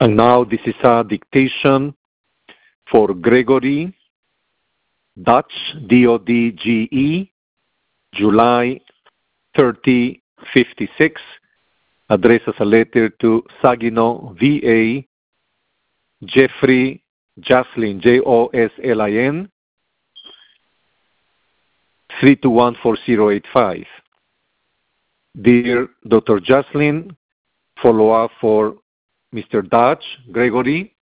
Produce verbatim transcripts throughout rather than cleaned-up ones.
And now this is a dictation for Gregory Dutch, D O D G E, July thirtieth, fifty-six, addressed as a letter to Saginaw, V A, Jeffrey Joslin, J O S L I N, three two one four zero eight five. Dear Doctor Joslin, follow-up for Mister Dutch, Gregory.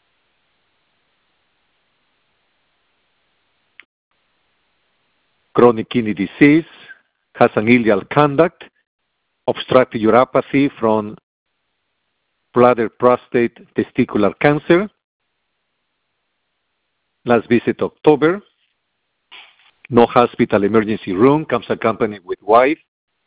Chronic kidney disease, has an ileal conduct, obstructive uropathy from bladder, prostate, testicular cancer. Last visit October. No hospital emergency room, comes accompanied with wife.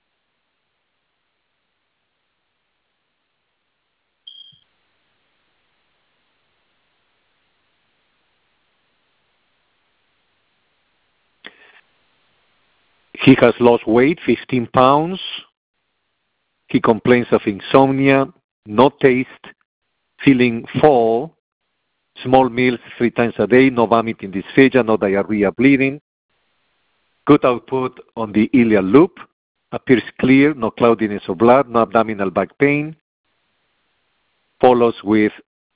He has lost weight, fifteen pounds. He complains of insomnia, no taste, feeling full, small meals three times a day, no vomiting, dysphagia, no diarrhea, bleeding. Good output on the ileal loop, appears clear, no cloudiness of blood, no abdominal back pain. Follows with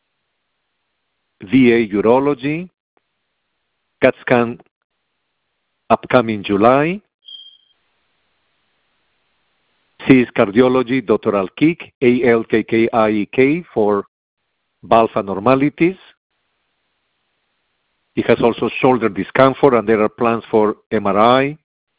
V A urology, C A T scan upcoming July. Sees cardiology, Doctor Alkiek, A L K K I E K, for valve abnormalities. He has also shoulder discomfort, and there are plans for M R I.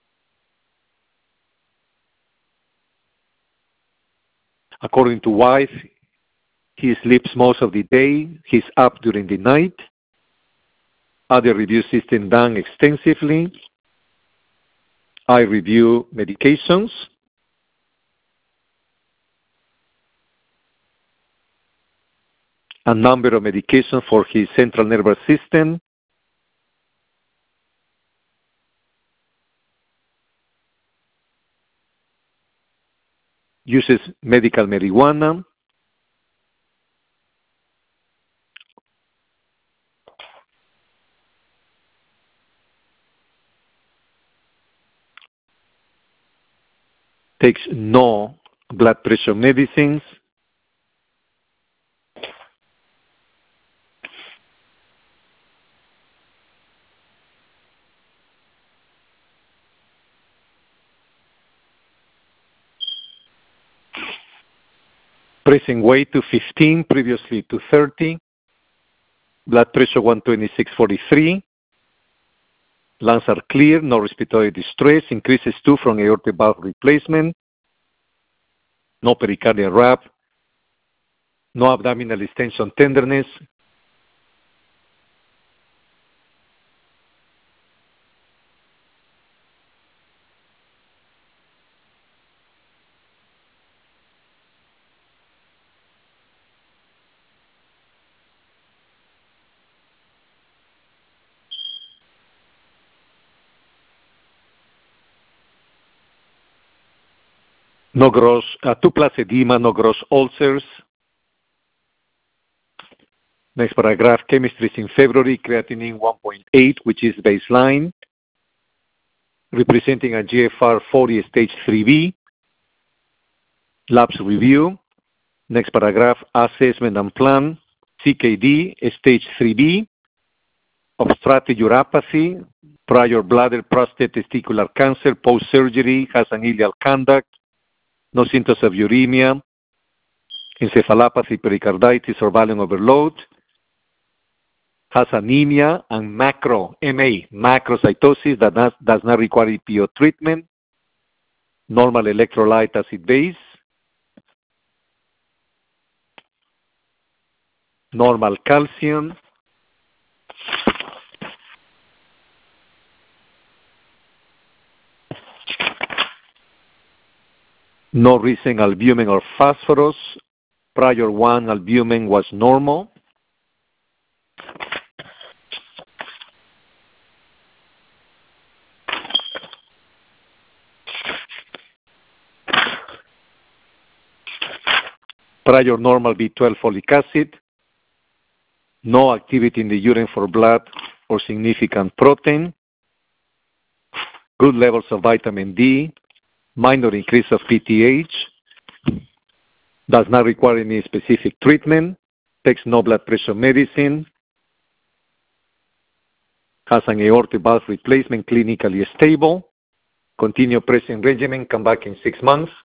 According to wife, he sleeps most of the day. He's up during the night. Other review system done extensively. I review medications. A number of medications for his central nervous system. Uses medical marijuana. Takes no blood pressure medicines. Pressing weight to fifteen, previously to thirty. Blood pressure one twenty-six forty-three. Lungs are clear, no respiratory distress. Increases two from aortic valve replacement. No pericardial wrap. No abdominal extension tenderness. No gross, uh, two plus edema, no gross ulcers. Next paragraph, chemistry is in February, creatinine one point eight, which is baseline, representing a G F R forty stage three B. Labs review. Next paragraph, assessment and plan, C K D, stage three B, obstructive uropathy, prior bladder, prostate, testicular cancer, post-surgery, has an ileal conduct, no symptoms of uremia, encephalopathy, pericarditis, or volume overload, has anemia and macro, M A, macrocytosis that does, does not require E P O treatment, normal electrolyte acid base, normal calcium, no recent albumin or phosphorus, prior one albumin was normal. Prior normal B twelve folic acid, no activity in the urine for blood or significant protein, good levels of vitamin D, minor increase of P T H, does not require any specific treatment, takes no blood pressure medicine, has an aortic valve replacement, clinically stable, continue pressing regimen, come back in six months,